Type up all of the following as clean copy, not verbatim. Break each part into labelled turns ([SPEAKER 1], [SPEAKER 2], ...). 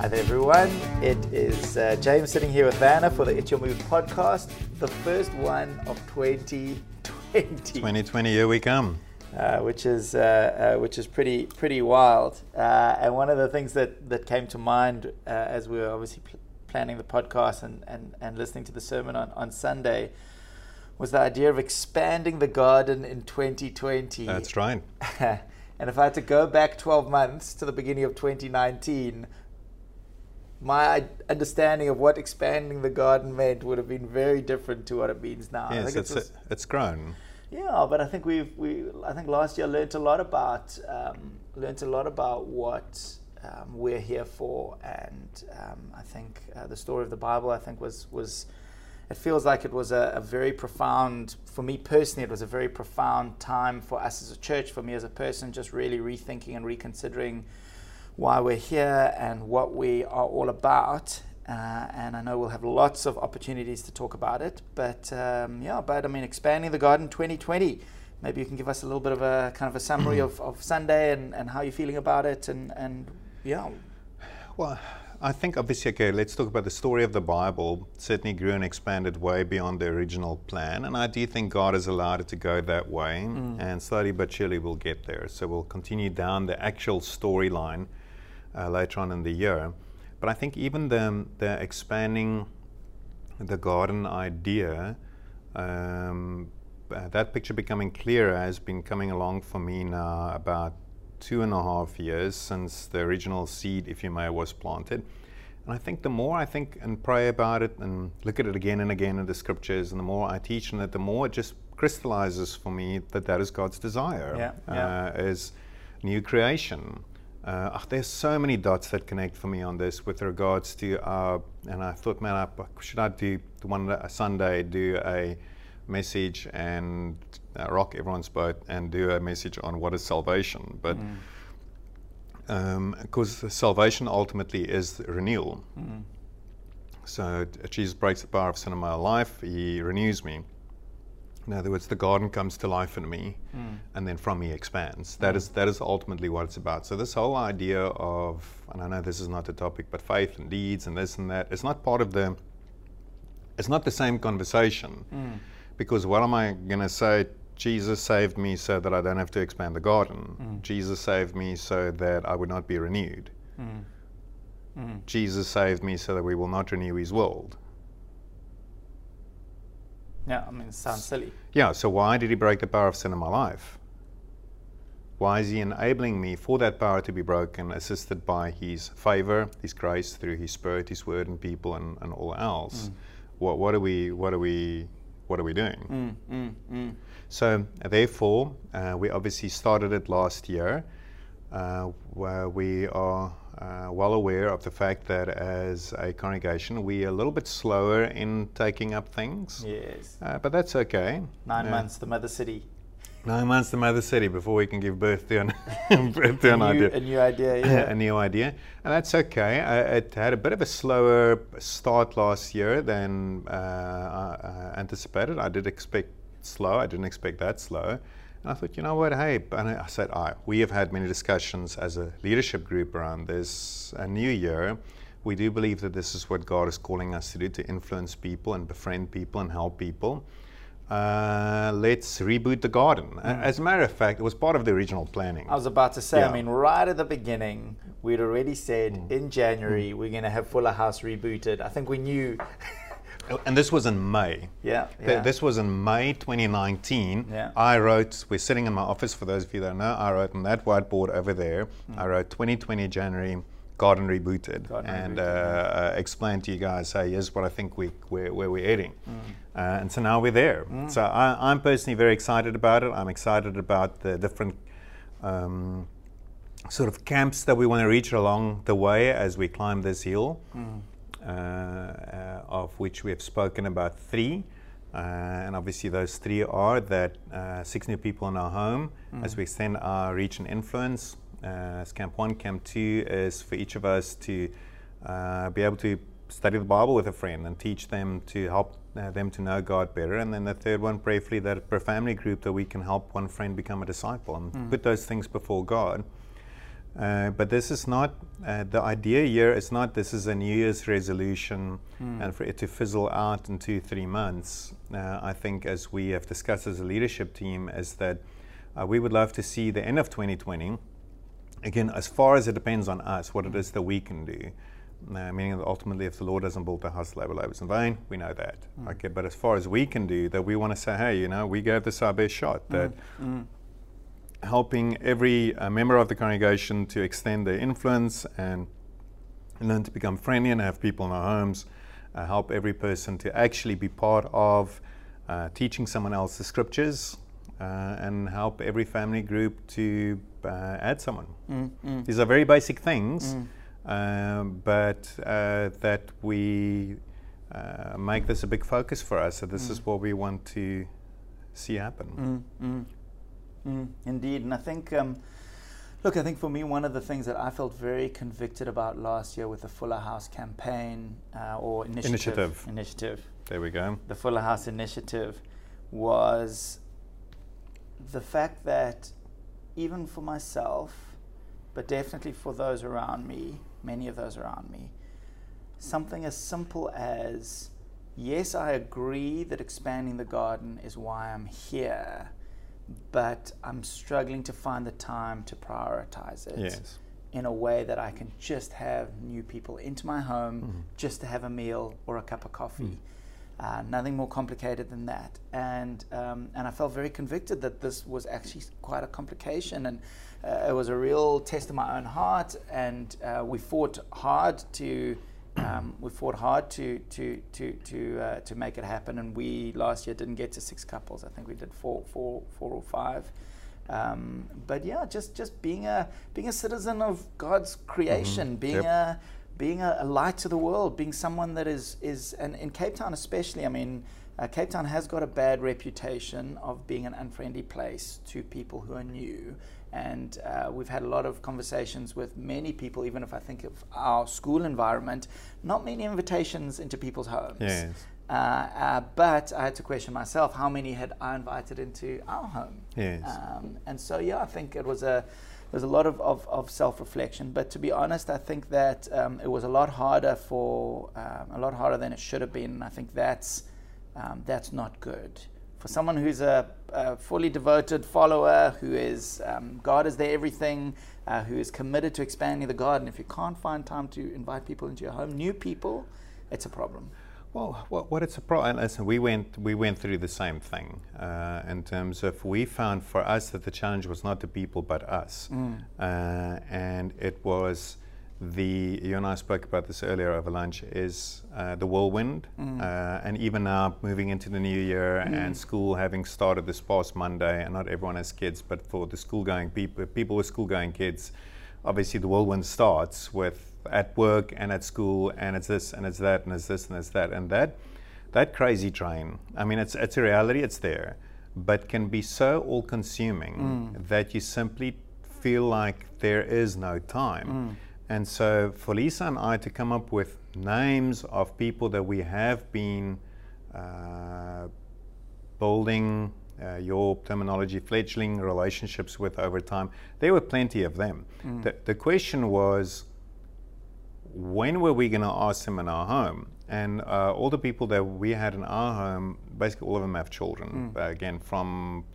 [SPEAKER 1] Hi there everyone, it is James sitting here with Vanna for the It's Your Move podcast, the first one of 2020.
[SPEAKER 2] 2020, here we come.
[SPEAKER 1] Which is pretty wild. And one of the things that came to mind as we were obviously planning the podcast and listening to the sermon on Sunday was the idea of expanding the garden in 2020.
[SPEAKER 2] That's right.
[SPEAKER 1] And if I had to go back 12 months to the beginning of 2019, my understanding of what expanding the garden meant would have been very different to what it means now.
[SPEAKER 2] Yes, it's grown.
[SPEAKER 1] Yeah, but I think I think last year learned a lot about what we're here for, and I think the story of the Bible was it feels like it was a very profound, for me personally, it was a very profound time for us as a church, for me as a person, just really rethinking and reconsidering why we're here and what we are all about. And I know we'll have lots of opportunities to talk about it, but expanding the garden 2020. Maybe you can give us a little bit of a kind of a summary of Sunday and how you're feeling about it, and yeah.
[SPEAKER 2] Well, I think obviously, okay, let's talk about the story of the Bible. Certainly grew and expanded way beyond the original plan, and I do think God has allowed it to go that way, and slowly but surely we'll get there. So we'll continue down the actual storyline later on in the year. But I think even the expanding the garden idea, that picture becoming clearer has been coming along for me now about 2.5 years since the original seed, if you may, was planted. And I think the more I think and pray about it and look at it again and again in the scriptures, and the more I teach on it, the more it just crystallizes for me that is God's desire, is new creation. There's so many dots that connect for me on this with regards to and I thought, man, should I do one Sunday, do a message and rock everyone's boat and do a message on what is salvation, but because salvation ultimately is renewal. So Jesus breaks the power of sin in my life, he renews me. In other words, the garden comes to life in me, and then from me expands. That is ultimately what it's about. So this whole idea of, and I know this is not the topic, but faith and deeds and this and that, it's not the same conversation. Because what am I going to say? Jesus saved me so that I don't have to expand the garden. Jesus saved me so that I would not be renewed. Jesus saved me so that we will not renew his world.
[SPEAKER 1] Yeah, I mean, it sounds silly.
[SPEAKER 2] Yeah, so why did he break the power of sin in my life? Why is he enabling me for that power to be broken, assisted by his favor, his grace, through his spirit, his word, and people, and all else? What are we doing? So therefore, we obviously started it last year, where we are well aware of the fact that as a congregation we are a little bit slower in taking up things.
[SPEAKER 1] Yes.
[SPEAKER 2] But that's okay.
[SPEAKER 1] 9 months, the mother city.
[SPEAKER 2] 9 months the mother city before we can give birth to an idea.
[SPEAKER 1] A new idea, yeah.
[SPEAKER 2] A new idea. And that's okay. It had a bit of a slower start last year than I anticipated. I did expect slow. I didn't expect that slow. And I thought, you know what, hey, and I said, we have had many discussions as a leadership group around this. A new year, we do believe that this is what God is calling us to do, to influence people and befriend people and help people. Let's reboot the garden. As a matter of fact, it was part of the original planning.
[SPEAKER 1] I was about to say, I mean, right at the beginning, we'd already said in January, we're going to have Fuller House rebooted. I think we knew.
[SPEAKER 2] And this was in May.
[SPEAKER 1] Yeah.
[SPEAKER 2] This was in May 2019.
[SPEAKER 1] Yeah.
[SPEAKER 2] We're sitting in my office, for those of you that know, I wrote on that whiteboard over there, I wrote 2020 January, garden rebooted, explained to you guys, hey, here's what I think where we're heading. And so now we're there. So I'm personally very excited about it. I'm excited about the different sort of camps that we want to reach along the way as we climb this hill. Of which we have spoken about 3, and obviously those 3 are that 6 new people in our home as we extend our reach and influence. As Camp 1, Camp 2 is for each of us to be able to study the Bible with a friend and teach them to help them to know God better. And then the third one, prayerfully, that per family group that we can help one friend become a disciple and put those things before God. But this is not, the idea here is not this is a New Year's resolution and for it to fizzle out in 2-3 months. I think, as we have discussed as a leadership team, is that we would love to see the end of 2020, again, as far as it depends on us, what it is that we can do. Meaning that ultimately, if the Lord doesn't build the house, labor labors in vain, we know that. Okay, but as far as we can do, that we want to say, hey, we gave this our best shot. That helping every member of the congregation to extend their influence and learn to become friendly and have people in our homes, help every person to actually be part of teaching someone else the scriptures, and help every family group to add someone. These are very basic things. But that we make this a big focus for us. So this is what we want to see happen.
[SPEAKER 1] Indeed, and I think, look, I think for me, one of the things that I felt very convicted about last year with the Fuller House campaign or initiative.
[SPEAKER 2] There we go.
[SPEAKER 1] The Fuller House initiative was the fact that even for myself, but definitely for those around me, many of those around me, something as simple as, yes, I agree that expanding the garden is why I'm here, but I'm struggling to find the time to prioritize it in a way that I can just have new people into my home, just to have a meal or a cup of coffee. Nothing more complicated than that. And I felt very convicted that this was actually quite a complication, and it was a real test of my own heart. And we fought hard to make it happen. And we last year didn't get to 6 couples. I think we did 4 or 5. But yeah, just being a citizen of God's creation, being a light to the world, being someone that is and in Cape Town especially, I mean, Cape Town has got a bad reputation of being an unfriendly place to people who are new. And we've had a lot of conversations with many people, even if I think of our school environment, not many invitations into people's homes.
[SPEAKER 2] Yes.
[SPEAKER 1] But I had to question myself, how many had I invited into our home?
[SPEAKER 2] Yes.
[SPEAKER 1] And so, yeah, I think there's a lot of self-reflection. But to be honest, I think that it was a lot harder than it should have been. And I think that's not good. For someone who's a fully devoted follower, who is God is their everything, who is committed to expanding the garden, if you can't find time to invite people into your home, new people, it's a problem.
[SPEAKER 2] Well, what it's a problem. Listen, we went through the same thing in terms of, we found for us that the challenge was not the people but us, and it was you and I spoke about this earlier over lunch, is the whirlwind, and even now moving into the new year and school having started this past Monday, and not everyone has kids, but for the school-going people with school-going kids, obviously the whirlwind starts with at work and at school, and it's this and it's that and it's this and it's that, and that crazy train, I mean, it's a reality, it's there, but can be so all-consuming that you simply feel like there is no time. And so for Lisa and I to come up with names of people that we have been building, your terminology, fledgling relationships with over time, there were plenty of them. The question was, when were we going to ask them in our home? And all the people that we had in our home, basically all of them have children. Again, from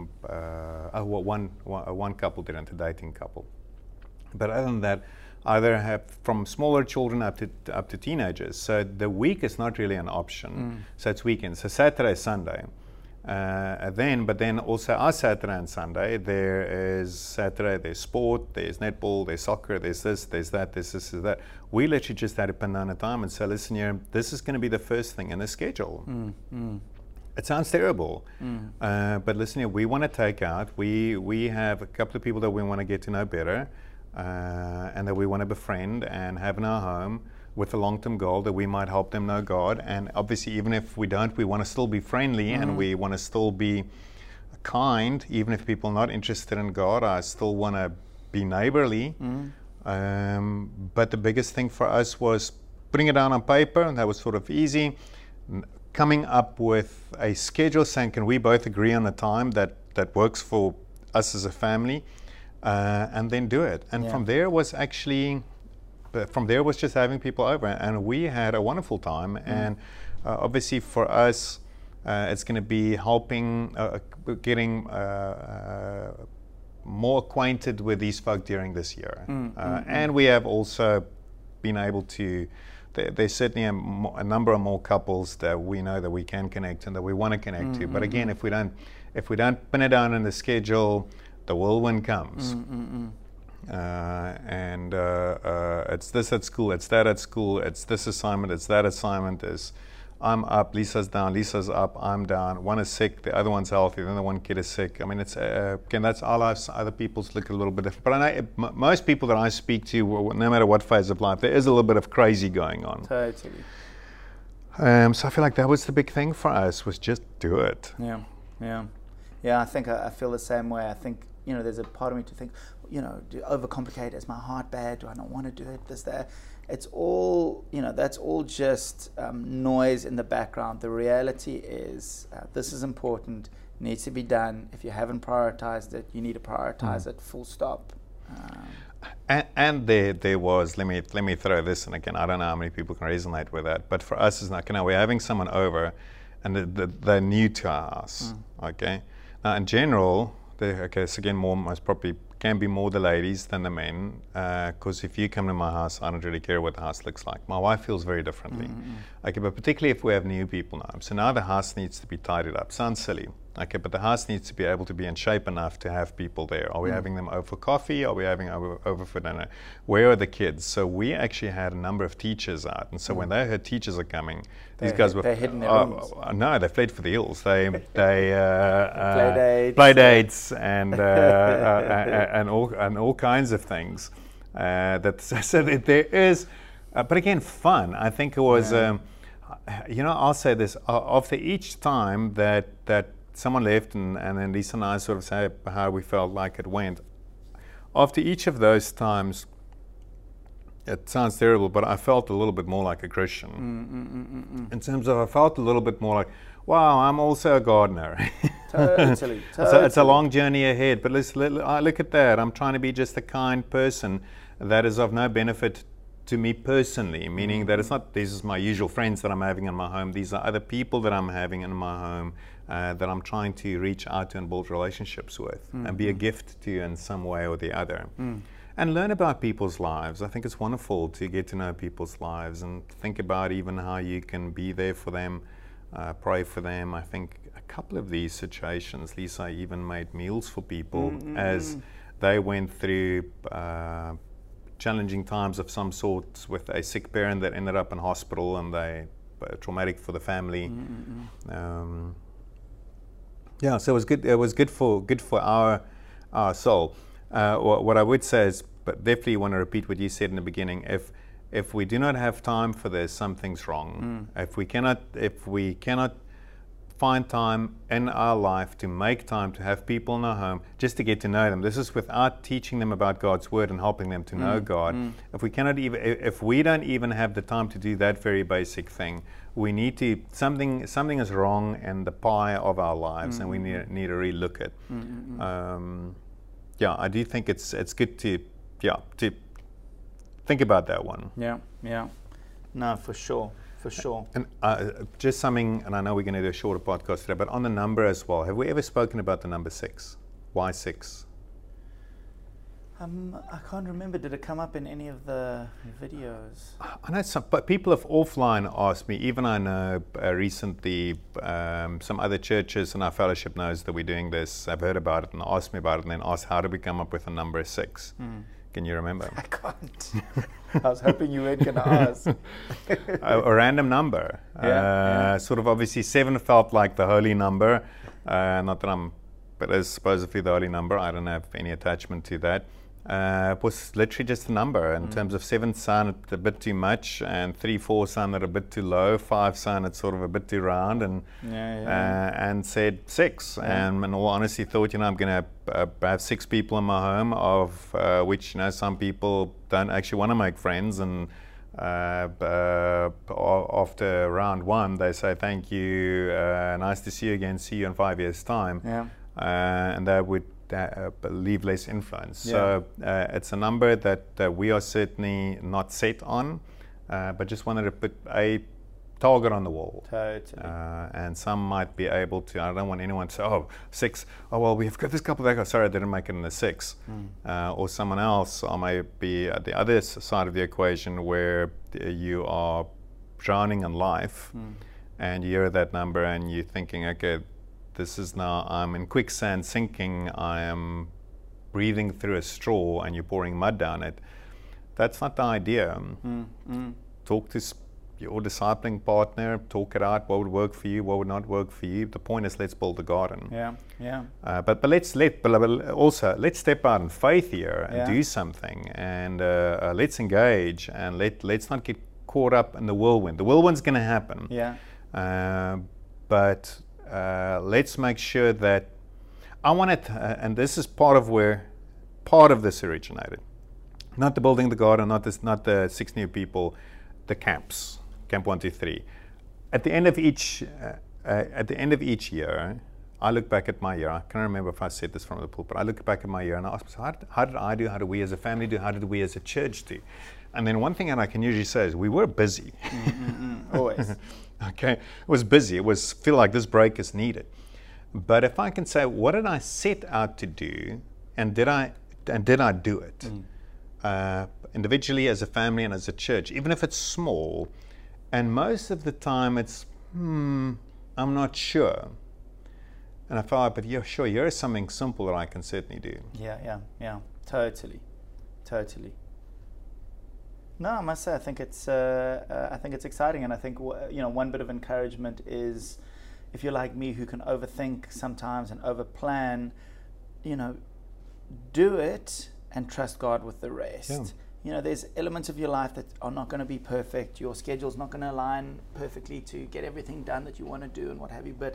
[SPEAKER 2] one couple didn't, a dating couple. But other than that, either have from smaller children up to teenagers. So the week is not really an option. So it's weekends. So Saturday, Sunday. But then also our Saturday and Sunday, there is Saturday, there's sport, there's netball, there's soccer, there's this, there's that, there's this, there's that. We literally just had to pin down a time and say, listen here, this is going to be the first thing in the schedule. It sounds terrible, but listen here, we want to take out, we have a couple of people that we want to get to know better, and that we want to befriend and have in our home, with a long-term goal that we might help them know God. And obviously, even if we don't, we want to still be friendly, and we want to still be kind, even if people are not interested in God. I still want to be neighborly. But the biggest thing for us was putting it down on paper, and that was sort of easy. Coming up with a schedule saying, can we both agree on a time that works for us as a family? and then do it. And from there was actually, from there was just having people over, and we had a wonderful time. And obviously for us, it's going to be helping, getting more acquainted with these folk during this year. And we have also been able to, there's certainly a number of more couples that we know that we can connect and that we want to connect to. But again, if we don't pin it down in the schedule, the whirlwind comes. And it's this at school, it's that at school, it's this assignment, it's that assignment, is I'm up, Lisa's down, Lisa's up, I'm down, one is sick, the other one's healthy, then the one kid is sick. I mean, it's again, that's our lives. Other people's look a little bit different. But I know most people that I speak to, no matter what phase of life, there is a little bit of crazy going on.
[SPEAKER 1] Totally.
[SPEAKER 2] So I feel like that was the big thing for us, was just do it.
[SPEAKER 1] Yeah. I think I feel the same way. I think, you know, there's a part of me to think, you know, do overcomplicate? Is my heart bad? Do I not want to do it? This, that. It's all, you know, that's all just noise in the background. The reality is this is important, needs to be done. If you haven't prioritized it, you need to prioritize it, full stop.
[SPEAKER 2] And there was, let me throw this in again. I don't know how many people can resonate with that, but for us, it's like, you know, we're having someone over and they're new to our house, okay? Now, in general, okay, so again, most probably can be more the ladies than the men, because if you come to my house, I don't really care what the house looks like. My wife feels very differently. Okay, but particularly if we have new people now. So now the house needs to be tidied up. Sounds silly. Okay, but the house needs to be able to be in shape enough to have people there. Are we having them over for coffee? Are we having over for dinner? Where are the kids? So we actually had a number of teachers out, and so when they heard teachers are coming, these guys were
[SPEAKER 1] hidden their rooms.
[SPEAKER 2] No, they fled for the hills. They
[SPEAKER 1] play
[SPEAKER 2] dates and all kinds of things. So that there is, but again, fun. I think it was. You know, I'll say this: after each time that someone left, and then Lisa and I sort of say how we felt like it went. After each of those times, it sounds terrible, but I felt a little bit more like a Christian. In terms of, I felt a little bit more like, wow, I'm also a gardener.
[SPEAKER 1] Totally.
[SPEAKER 2] So it's a long journey ahead, but look at that. I'm trying to be just a kind person that is of no benefit to me personally, meaning that it's not, these are my usual friends that I'm having in my home. These are other people that I'm having in my home that I'm trying to reach out to and build relationships with and be a gift to in some way or the other. And learn about people's lives. I think it's wonderful to get to know people's lives and think about even how you can be there for them, pray for them. I think a couple of these situations, Lisa even made meals for people as they went through challenging times of some sort with a sick parent that ended up in hospital, and they traumatic for the family. Yeah, so it was good. It was good for our soul. What I would say is, but definitely want to repeat what you said in the beginning. If we do not have time for this, something's wrong. If we cannot find time in our life to make time to have people in our home just to get to know them. This is without teaching them about God's word and helping them to know God. If we don't even have the time to do that very basic thing, we need to, something is wrong in the pie of our lives, and we need to relook it. Yeah, I do think it's good to think about that one.
[SPEAKER 1] Yeah. No, for sure.
[SPEAKER 2] And just something, and I know we're going to do a shorter podcast today, but on the number as well, have we ever spoken about the number 6? Why 6?
[SPEAKER 1] I can't remember. Did it come up in any of the videos?
[SPEAKER 2] I know some, but people have offline asked me. Even I know recently some other churches in our fellowship knows that we're doing this. I've heard about it and asked me about it, and then asked, how did we come up with the number 6? Can you remember?
[SPEAKER 1] I can't. I was hoping you weren't going to ask.
[SPEAKER 2] A random number. Sort of obviously 7 felt like the holy number. Not that but it's supposedly the holy number. I don't have any attachment to that. It was literally just a number. In terms of 7 sounded a bit too much, and 3, 4 sounded a bit too low, 5 sounded sort of a bit too round, and and said 6. And in all honesty, thought, I'm going to have 6 people in my home, of which some people don't actually want to make friends, and after round 1 they say thank you, nice to see you again, see you in 5 years' time. And they would leave less influence. So it's a number that we are certainly not set on, but just wanted to put a target on the wall.
[SPEAKER 1] Totally.
[SPEAKER 2] And some might be able to, I don't want anyone to say, oh, 6, oh, well, we've got this couple back, sorry, I didn't make it in the 6. Or someone else, or maybe at the other side of the equation where you are drowning in life and you hear that number and you're thinking, okay, this is now, I'm in quicksand sinking, I am breathing through a straw and you're pouring mud down it. That's not the idea. Talk to your discipling partner, talk it out, what would work for you, what would not work for you. The point is, let's build the garden. But let's step out in faith here and do something, and let's engage, and let's not get caught up in the whirlwind. The whirlwind's going to happen. But let's make sure that I want it, and this is part of this originated. Not the building the garden, not the 6 new people, the camps. Camp 1, 2, 3. At the end of each year, I look back at my year. I can't remember if I said this from the pulpit. I look back at my year and I ask myself, how did I do? How did we as a family do? How did we as a church do? And then one thing that I can usually say is we were busy.
[SPEAKER 1] Always.
[SPEAKER 2] Okay, it was busy. It was feel like this break is needed. But if I can say, what did I set out to do, and did I do it? Individually, as a family, and as a church, even if it's small. And most of the time it's, I'm not sure. And I thought, but yeah, sure, here's something simple that I can certainly do.
[SPEAKER 1] Yeah. Totally. No, I must say, I think it's exciting, and I think one bit of encouragement is, if you're like me, who can overthink sometimes and overplan, do it and trust God with the rest. There's elements of your life that are not going to be perfect. Your schedule's not going to align perfectly to get everything done that you want to do and what have you. But,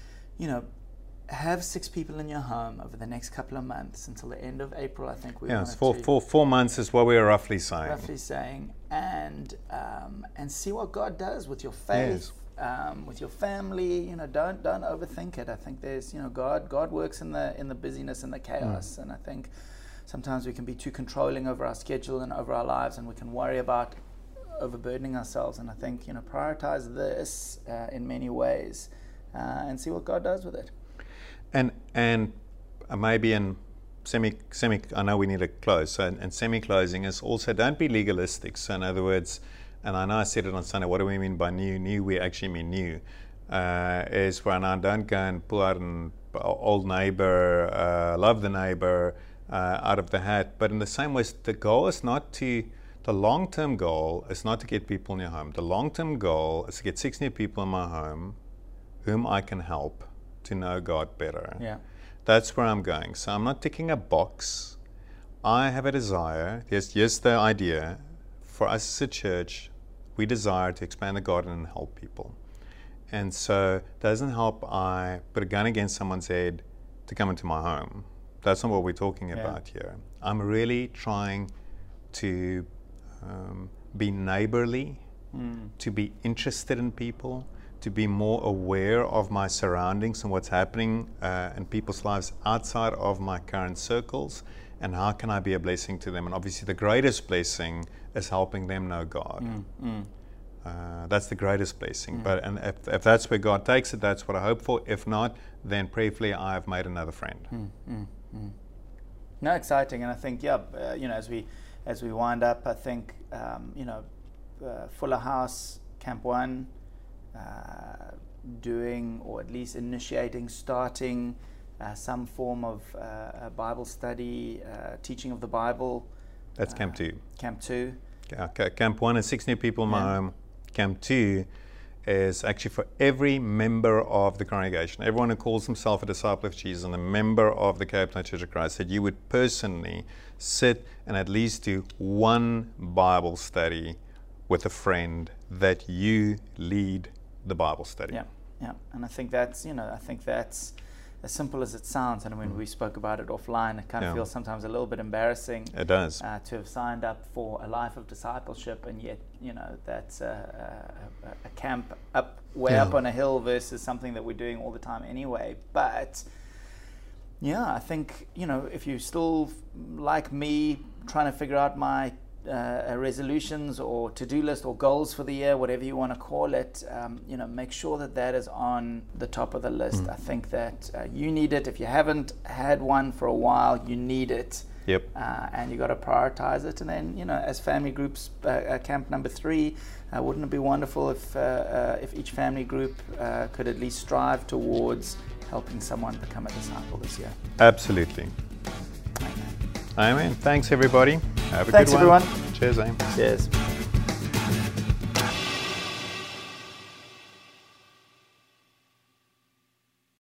[SPEAKER 1] have 6 people in your home over the next couple of months until the end of April, I think.
[SPEAKER 2] It's 4 months is what we're roughly saying.
[SPEAKER 1] And see what God does with your faith, with your family. Don't overthink it. I think there's, God works in the busyness and the chaos. And I think sometimes we can be too controlling over our schedule and over our lives, and we can worry about overburdening ourselves. And I think, prioritize this in many ways and see what God does with it.
[SPEAKER 2] And maybe in semi, I know we need to close. So in semi-closing is also, don't be legalistic. So in other words, and I know I said it on Sunday, what do we mean by new? New, we actually mean new. Is when I don't go and pull out an old neighbor, love the neighbor, out of the hat. But in the same way, the long-term goal is not to get people in your home. The long-term goal is to get 6 new people in my home whom I can help to know God better. That's where I'm going. So I'm not ticking a box. I have a desire. Here's the idea. For us as a church, we desire to expand the garden and help people. And so it doesn't help I put a gun against someone's head to come into my home. That's not what we're talking about here. I'm really trying to be neighborly, to be interested in people, to be more aware of my surroundings and what's happening in people's lives outside of my current circles, and how can I be a blessing to them. And obviously the greatest blessing is helping them know God. That's the greatest blessing. But and if that's where God takes it, that's what I hope for. If not, then prayerfully I've made another friend.
[SPEAKER 1] No, exciting. And I think, as we wind up, I think, Fuller House, Camp 1, doing, or at least initiating, starting some form of Bible study, teaching of the Bible.
[SPEAKER 2] That's Camp 2.
[SPEAKER 1] Camp 2.
[SPEAKER 2] Camp 1 is 6 new people in my home. Camp 2 is actually for every member of the congregation, everyone who calls himself a disciple of Jesus and a member of the Cape Town Church of Christ, that you would personally sit and at least do one Bible study with a friend that you lead the Bible study.
[SPEAKER 1] And I think that's, as simple as it sounds. And when we spoke about it offline, it kind of feels sometimes a little bit embarrassing.
[SPEAKER 2] It does.
[SPEAKER 1] To have signed up for a life of discipleship, and yet, that's a camp up on a hill versus something that we're doing all the time anyway. But Yeah, I think, if you're still like me, trying to figure out my resolutions or to-do list or goals for the year, whatever you want to call it, make sure that is on the top of the list. I think that you need it. If you haven't had one for a while, you need it.
[SPEAKER 2] Yep.
[SPEAKER 1] And you got to prioritize it. And then, as family groups, camp number 3, wouldn't it be wonderful if each family group could at least strive towards helping someone become a disciple this year?
[SPEAKER 2] Absolutely. Amen. Thanks, everybody. Have a
[SPEAKER 1] Thanks,
[SPEAKER 2] good one.
[SPEAKER 1] Everyone.
[SPEAKER 2] Cheers, Aim.
[SPEAKER 1] Cheers.